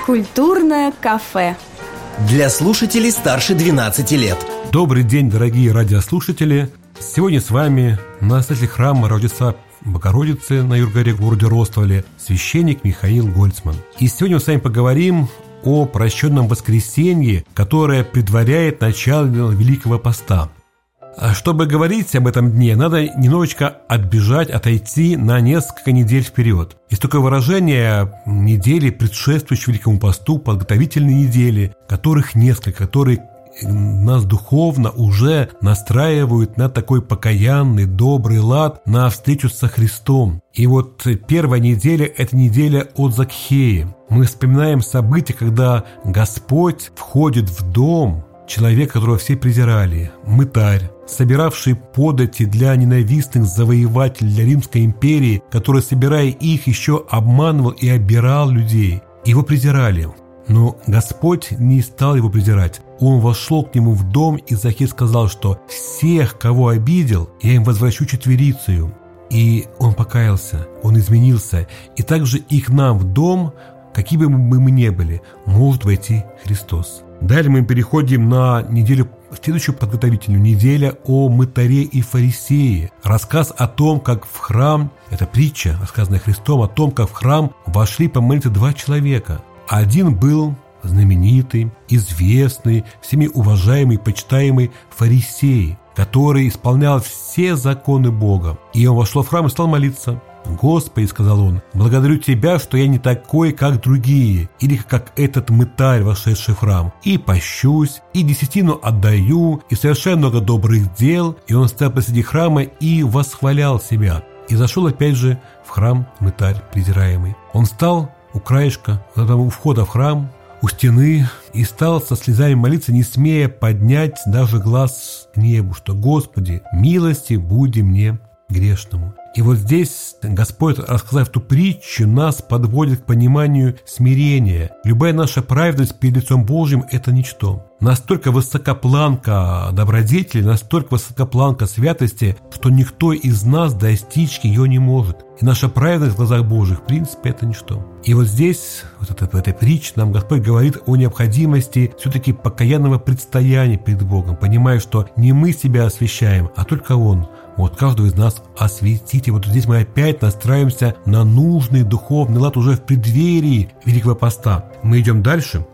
Культурное кафе. Для слушателей старше 12 лет. Добрый день, дорогие радиослушатели. Сегодня с вами настоятель храма Рождества Богородицы на Юргоре, городе Ростовле, священник Михаил Гольцман. И сегодня мы с вами поговорим о прощенном воскресенье, которое предваряет начало Великого Поста. А чтобы говорить об этом дне, надо немножечко отойти на несколько недель вперед. Есть такое выражение недели, предшествующей Великому Посту, подготовительные недели, которых несколько, которые нас духовно уже настраивают на такой покаянный, добрый лад, на встречу со Христом. И вот первая неделя – это неделя от Закхея. Мы вспоминаем события, когда Господь входит в дом человека, которого все презирали, мытарь, собиравший подати для ненавистных завоевателей, для Римской империи, который, собирая их, еще обманывал и обирал людей. Его презирали. Но Господь не стал его презирать. Он вошел к нему в дом, и Закхей сказал, что всех, кого обидел, я им возвращу четверицею. И он покаялся, он изменился. И также и к нам в дом, какие бы мы ни были, может войти Христос. Далее мы переходим на неделю, следующую подготовительную, неделя о мытаре и фарисее. Рассказ о том, как в храм, это притча, рассказанная Христом, о том, как в храм вошли помолиться два человека. Один был знаменитый, известный, всеми уважаемый, почитаемый фарисей, который исполнял все законы Бога. И он вошел в храм и стал молиться. «Господи, — сказал он, — благодарю Тебя, что я не такой, как другие, или как этот мытарь, вошедший в храм, и пощусь, и десятину отдаю, и совершаю много добрых дел». И он стоял посреди храма и восхвалял себя. И зашел опять же в храм мытарь презираемый. Он встал у краешка, у входа в храм, у стены, и стал со слезами молиться, не смея поднять даже глаз к небу, что: «Господи, милости буди мне грешному». И вот здесь Господь, рассказав эту притчу, нас подводит к пониманию смирения. Любая наша праведность перед лицом Божьим – это ничто. Настолько высока планка добродетели, настолько высока планка святости, что никто из нас достичь ее не может. И наша праведность в глазах Божьих, в принципе, это ничто. И вот здесь, в этой притче, нам Господь говорит о необходимости все-таки покаянного предстояния перед Богом, понимая, что не мы себя освящаем, а только Он. Вот каждого из нас осветить. И вот здесь мы опять настраиваемся на нужный духовный лад уже в преддверии Великого Поста. Мы идем дальше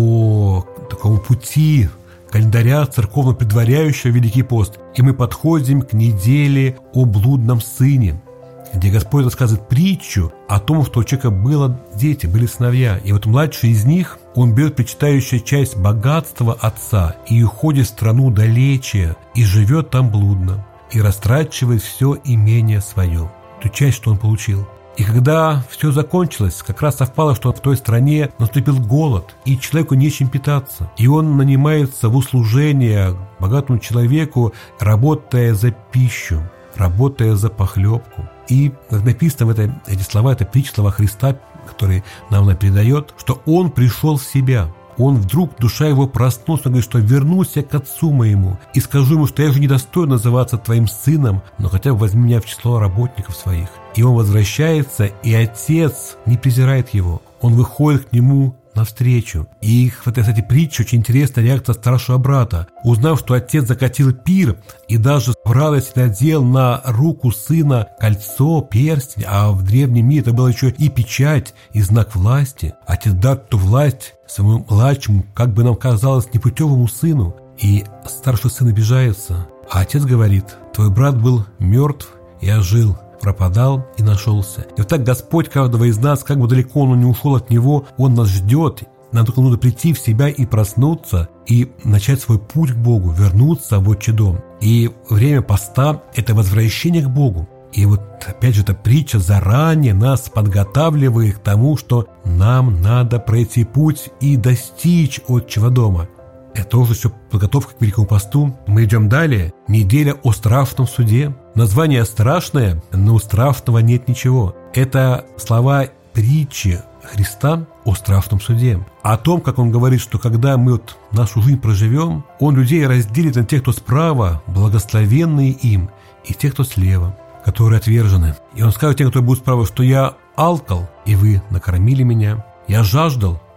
по такому пути календаря церковно предваряющего Великий Пост. И мы подходим к неделе о блудном сыне, где Господь рассказывает притчу о том, что у человека было дети, были сыновья. И вот младший из них, он берет причитающую часть богатства отца и уходит в страну далече, и живет там блудно, и растрачивает все имение свое, ту часть, что он получил. И когда все закончилось, как раз совпало, что в той стране наступил голод, и человеку нечем питаться. И он нанимается в услужение богатому человеку, работая за пищу, работая за похлебку. И как написано эти слова, это притча, слова Христа, которые нам она передает, что он пришел в себя. Он вдруг, душа его проснулась, он говорит, что вернусь я к отцу моему и скажу ему, что я же недостоин называться твоим сыном, но хотя бы возьми меня в число работников своих. И он возвращается, и отец не презирает его. Он выходит к нему навстречу. И в этой, кстати, притче очень интересная реакция старшего брата. Узнав, что отец закатил пир и даже в радости надел на руку сына кольцо, перстень, а в древнем мире это было еще и печать, и знак власти. Отец дает эту власть своему младшему, как бы нам казалось, непутевому сыну. И старший сын обижается. А отец говорит: твой брат был мертв и ожил, пропадал и нашелся. И вот так Господь каждого из нас, как бы далеко он не ушел от Него, Он нас ждет. Нам только нужно прийти в себя и проснуться, и начать свой путь к Богу, вернуться в отчий дом. И время поста – это возвращение к Богу. И вот опять же эта притча заранее нас подготавливает к тому, что нам надо пройти путь и достичь отчего дома. Это уже все подготовка к Великому Посту. Мы идем далее. Неделя о страшном суде. Название страшное, но у страшного нет ничего. Это слова притчи Христа о страшном суде. О том, как Он говорит, что когда мы нашу жизнь проживем, Он людей разделит на тех, кто справа, благословенные им, и тех, кто слева, которые отвержены. И Он скажет тем, кто будет справа, что я алкал, и вы накормили меня. Я жаждал,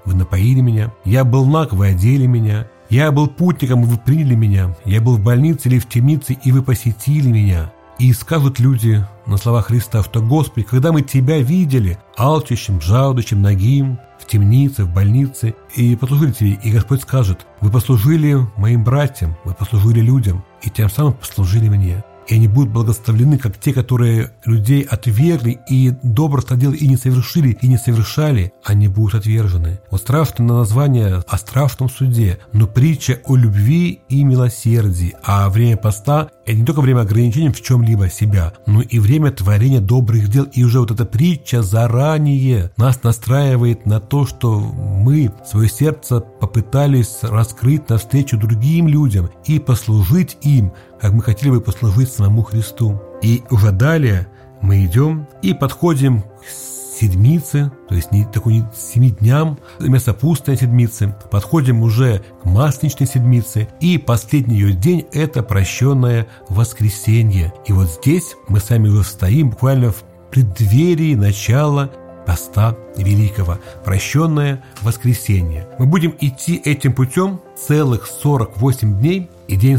вы напоили меня. Я был наг, вы одели меня. Я был путником, и вы приняли меня. Я был в больнице или в темнице, и вы посетили меня. И скажут люди на слова Христа, что Господи, когда мы Тебя видели, алчущим, жаждущим, нагим, в темнице, в больнице, и послужили Тебе, и Господь скажет, вы послужили моим братьям, вы послужили людям, и тем самым послужили мне. И они будут благословлены, как те, которые людей отвергли и доброго дела и не совершили, и не совершали, они будут отвержены. Вот страшное название о страшном суде, но притча о любви и милосердии. А время поста – это не только время ограничения в чем-либо себя, но и время творения добрых дел. И уже вот эта притча заранее нас настраивает на то, что мы свое сердце попытались раскрыть навстречу другим людям и послужить им, как мы хотели бы послужить самому Христу. И уже далее мы идем и подходим к седмице, то есть не 7 дням, мясопустной седмицы, подходим уже к масленичной седмице, и последний ее день – это прощенное воскресенье. И вот здесь мы сами уже стоим буквально в преддверии начала поста великого, прощенное воскресенье. Мы будем идти этим путем целых 48 дней, и день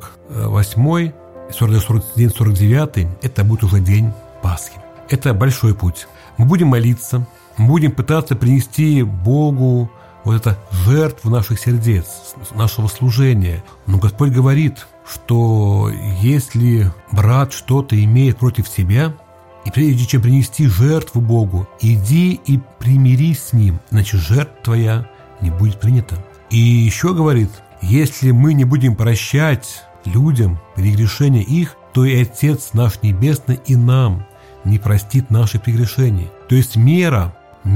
48, день 49 – это будет уже день Пасхи. Это большой путь. Мы будем молиться, мы будем пытаться принести Богу вот это жертву наших сердец, нашего служения. Но Господь говорит, что если брат что-то имеет против себя, и прежде чем принести жертву Богу, иди и примирись с ним, иначе жертва твоя не будет принята. И еще говорит, если мы не будем прощать людям прегрешения их, то и Отец наш Небесный и нам не простит наши прегрешения. То есть мера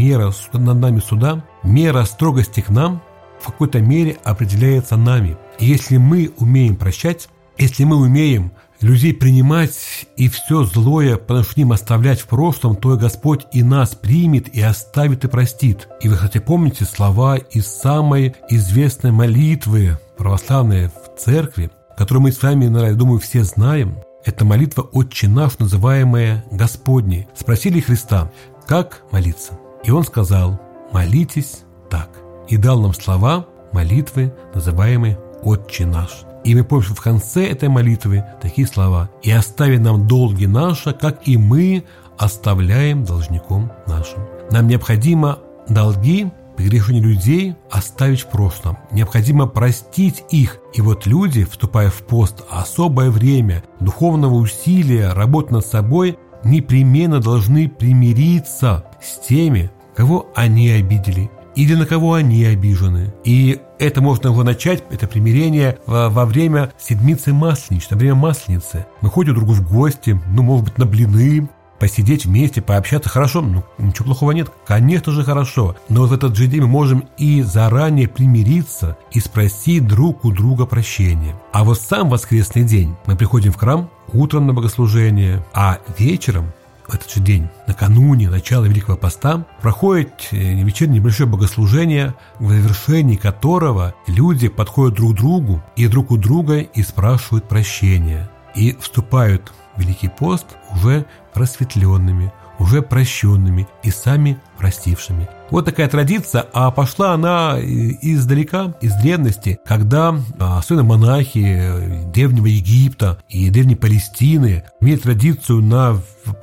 над нами суда, мера строгости к нам в какой-то мере определяется нами. И если мы умеем прощать, если мы умеем людей принимать и все злое по отношению оставлять в прошлом, то и Господь и нас примет, и оставит, и простит. И вы, кстати, помните слова из самой известной молитвы православной в церкви, которую мы с вами, наверное, думаю, все знаем. Это молитва «Отче наш», называемая Господней. Спросили Христа, как молиться? И Он сказал, молитесь так. И дал нам слова молитвы, называемой «Отче наш». И мы помним, что в конце этой молитвы такие слова: «И остави нам долги наши, как и мы оставляем должником нашим». Нам необходимо долги, прегрешения людей оставить в прошлом. Необходимо простить их. И вот люди, вступая в пост, особое время духовного усилия, работы над собой, непременно должны примириться с теми, кого они обидели, или на кого они обижены. И это можно его начать, это примирение, во время седмицы масленичной, во время масленицы. Мы ходим друг другу в гости, может быть, на блины, посидеть вместе, пообщаться. Хорошо, ничего плохого нет, конечно же хорошо. Но в этот же день мы можем и заранее примириться и спросить друг у друга прощения. А вот сам воскресный день мы приходим в храм утром на богослужение, а вечером в этот же день, накануне начала Великого Поста, проходит вечернее небольшое богослужение, в завершении которого люди подходят друг к другу и друг у друга и спрашивают прощения. И вступают в Великий Пост уже просветленными, уже прощенными и сами простившими. Вот такая традиция, а пошла она издалека, из древности, когда особенно монахи древнего Египта и древней Палестины имели традицию на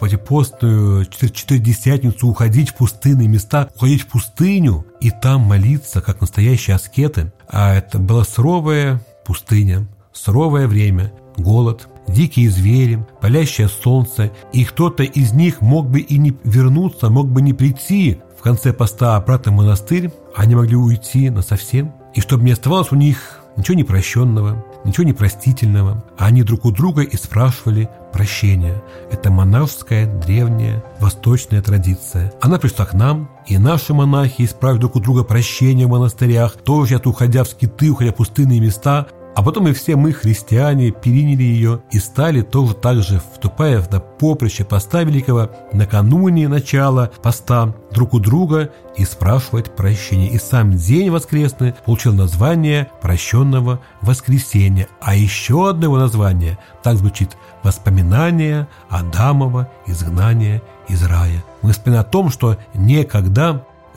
постную Четыредесятницу уходить в пустынные места, уходить в пустыню и там молиться, как настоящие аскеты. А это была суровая пустыня, суровое время, голод, дикие звери, палящее солнце, и кто-то из них мог бы и не вернуться, мог бы не прийти в конце поста обратно в монастырь, они могли уйти насовсем, и чтобы не оставалось у них ничего непрощенного, ничего непростительного, а они друг у друга и спрашивали прощения. Это монашеская, древняя, восточная традиция. Она пришла к нам, и наши монахи исправили друг у друга прощения в монастырях, тоже уходя в скиты, уходя в пустынные места. А потом и все мы, христиане, переняли ее и стали тоже так же, вступая в поприще поста великого, накануне начала поста друг у друга и спрашивать прощения. И сам день воскресный получил название прощенного воскресенья. А еще одно его название так звучит: воспоминание Адамова изгнания из рая. Мы вспоминаем о том, что некогда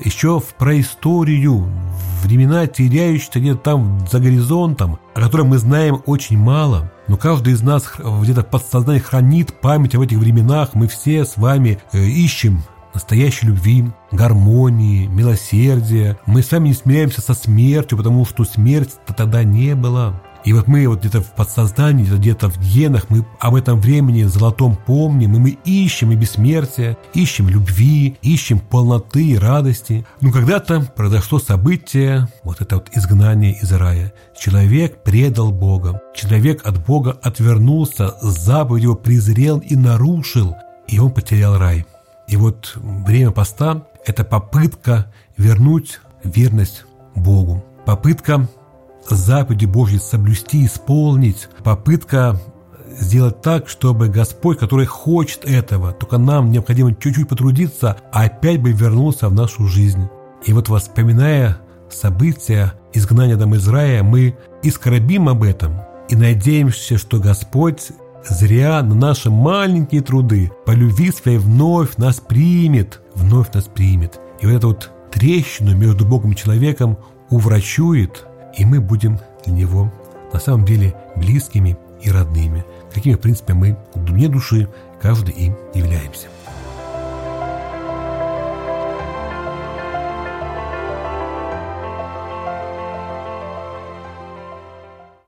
еще в происторию, времена, теряющиеся где-то там за горизонтом, о котором мы знаем очень мало. Но каждый из нас где-то в подсознании хранит память об этих временах. Мы все с вами ищем настоящей любви, гармонии, милосердия. Мы с вами не смиряемся со смертью, потому что смерти-то тогда не было. И вот мы вот где-то в подсознании, где-то в генах, мы об этом времени золотом помним, и мы ищем и бессмертие, ищем любви, ищем полноты и радости. Но когда-то произошло событие, вот это вот изгнание из рая. Человек предал Бога, человек от Бога отвернулся, заповедь его презрел и нарушил, и он потерял рай. И вот время поста – это попытка вернуть верность Богу, попытка заповеди Божьи соблюсти, исполнить, попытка сделать так, чтобы Господь, который хочет этого, только нам необходимо чуть-чуть потрудиться, опять бы вернулся в нашу жизнь. И вот, вспоминая события изгнания Адама из рая, мы и скорбим об этом, и надеемся, что Господь зря на наши маленькие труды по любви своей вновь нас примет. И вот эту вот трещину между Богом и человеком уврачует, и мы будем для Него на самом деле близкими и родными, какими, в принципе, мы в глубине души каждый им являемся.